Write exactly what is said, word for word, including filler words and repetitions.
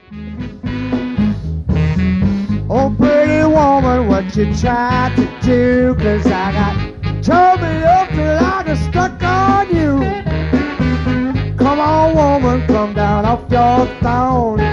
Oh, pretty woman, what you tried to do? 'Cause I got told me up till I got stuck on you. Come on, woman, come down off your throne.